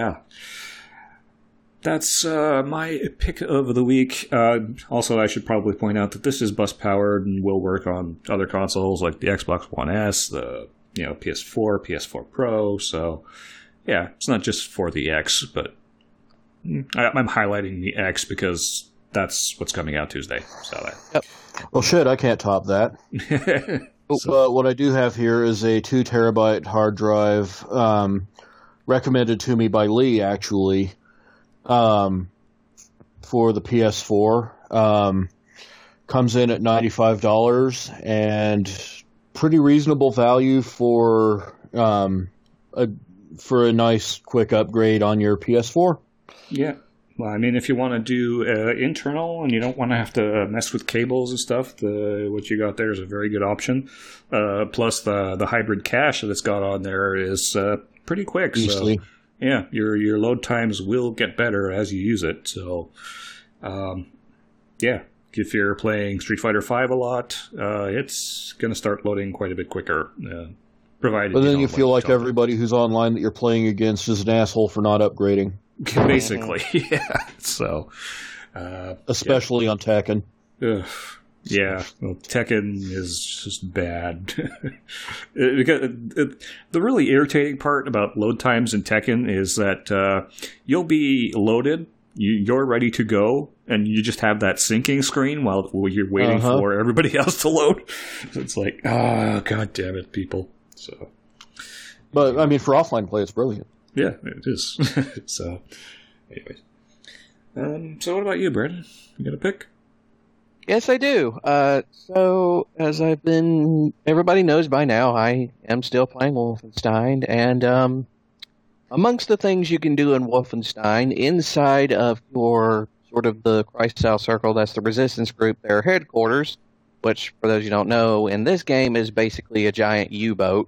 that's my pick of the week. Also, I should probably point out that this is bus-powered and will work on other consoles like the Xbox One S, the PS4, PS4 Pro. So, yeah, it's not just for the X, but I'm highlighting the X because that's what's coming out Tuesday. So, yep. Well, shit, I can't top that. But what I do have here is a 2 terabyte hard drive recommended to me by Lee, actually. For the PS4, comes in at $95 and pretty reasonable value for a nice quick upgrade on your PS4. Yeah. Well, I mean, if you want to do internal and you don't want to have to mess with cables and stuff, what you got there is a very good option. Plus, the hybrid cache that it's got on there is pretty quick. Easily. So, yeah, your load times will get better as you use it. So, if you're playing Street Fighter V a lot, it's going to start loading quite a bit quicker. Provided. But then you feel like everybody who's online that you're playing against is an asshole for not upgrading. Basically, yeah. So, especially on Tekken. Yeah, well, Tekken is just bad. Because the really irritating part about load times in Tekken is that you'll be loaded, you're ready to go, and you just have that syncing screen while you're waiting for everybody else to load. It's like, god damn it, people. So, but I mean, for offline play, it's brilliant. Yeah, it is. So, anyways. So what about you, Brandon? You got a pick? Yes, I do. So, as everybody knows by now, I am still playing Wolfenstein, and amongst the things you can do in Wolfenstein, inside of your sort of the Kreisau Circle, that's the resistance group, their headquarters, which, for those you don't know, in this game is basically a giant U-boat.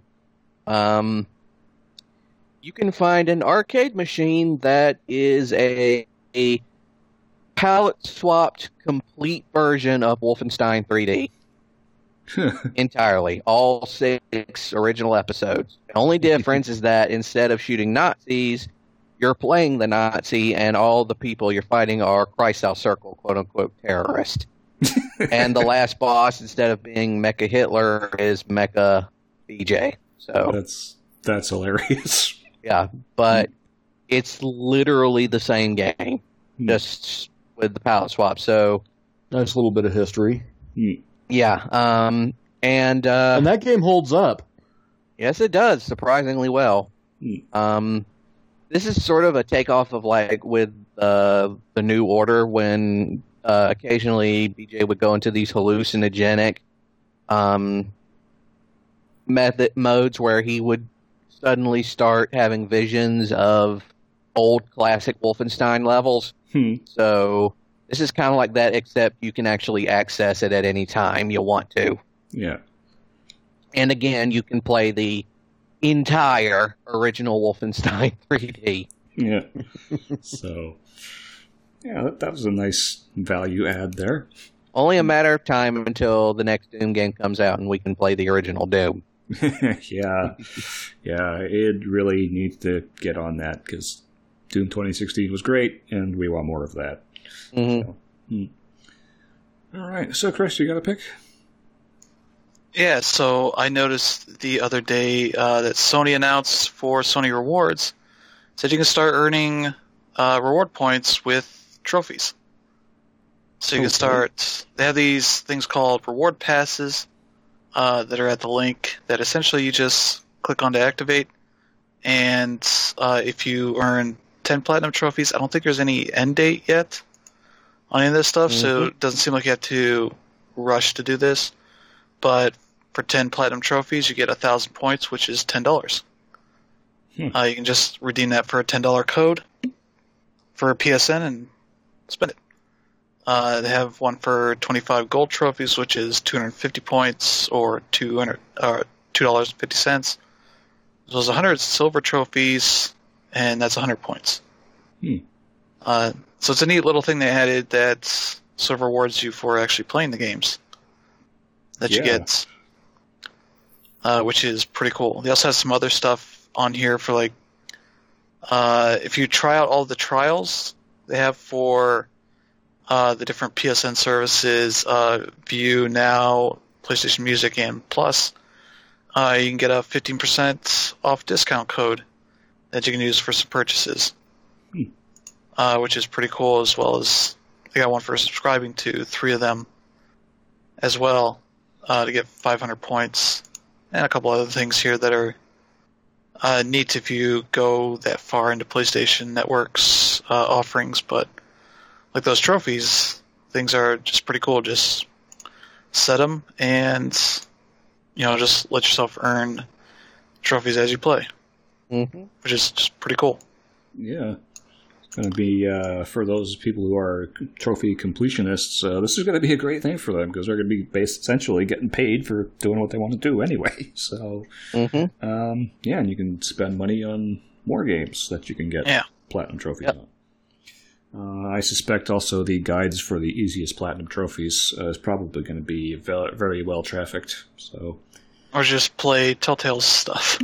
You can find an arcade machine that is a palette-swapped complete version of Wolfenstein 3D. Entirely. All 6 original episodes. The only difference is that instead of shooting Nazis, you're playing the Nazi, and all the people you're fighting are Kreisau Circle, quote-unquote, terrorists. And the last boss, instead of being Mecha Hitler, is Mecha BJ. So that's hilarious. Yeah, but it's literally the same game, just with the palette swap. So nice little bit of history. Yeah, and that game holds up. Yes, it does, surprisingly well. This is sort of a takeoff of like with the New Order when occasionally BJ would go into these hallucinogenic modes where he would suddenly start having visions of old classic Wolfenstein levels. So this is kind of like that, except you can actually access it at any time you want to. Yeah. And again, you can play the entire original Wolfenstein 3D. Yeah. So, yeah, that was a nice value add there. Only a matter of time until the next Doom game comes out and we can play the original Doom. Yeah, it really needs to get on that because Doom 2016 was great, and we want more of that. So, All right, so Chris, you got a pick? Yeah, so I noticed the other day that Sony announced for Sony Rewards that you can start earning reward points with trophies. So you can start. They have these things called reward passes that are at the link that essentially you just click on to activate. And if you earn 10 platinum trophies, I don't think there's any end date yet on any of this stuff, so it doesn't seem like you have to rush to do this. But for 10 platinum trophies, you get 1,000 points, which is $10. You can just redeem that for a $10 code for PSN and spend it. They have one for 25 gold trophies, which is 250 points, or $2.50. As well as 100 silver trophies, and that's 100 points. So it's a neat little thing they added that sort of rewards you for actually playing the games that you get, which is pretty cool. They also have some other stuff on here for, like, if you try out all the trials they have for the different PSN services, View, Now, PlayStation Music, and Plus, you can get a 15% off discount code that you can use for some purchases, which is pretty cool, as well as I got one for subscribing to 3 of them as well to get 500 points, and a couple other things here that are neat if you go that far into PlayStation Network's offerings, but like those trophies, things are just pretty cool. Just set them and, just let yourself earn trophies as you play, which is just pretty cool. Yeah. It's going to be, for those people who are trophy completionists, this is going to be a great thing for them because they're going to be essentially getting paid for doing what they want to do anyway. So, and you can spend money on more games that you can get platinum trophies on. I suspect also the guides for the easiest platinum trophies is probably going to be very well trafficked. So, or just play Telltale's stuff.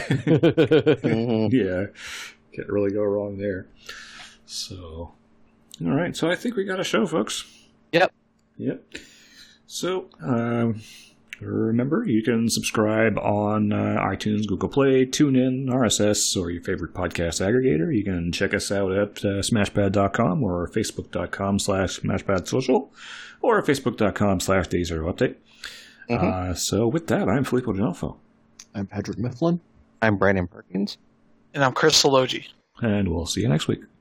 Yeah, can't really go wrong there. So, all right. So I think we got a show, folks. Yep. So, remember, you can subscribe on iTunes, Google Play, TuneIn, RSS, or your favorite podcast aggregator. You can check us out at smashpad.com or facebook.com/smashpadsocial or facebook.com/day0update. So with that, I'm Filippo D'Onofrio. I'm Patrick Mifflin. I'm Brandon Perkins. And I'm Chris Sologi. And we'll see you next week.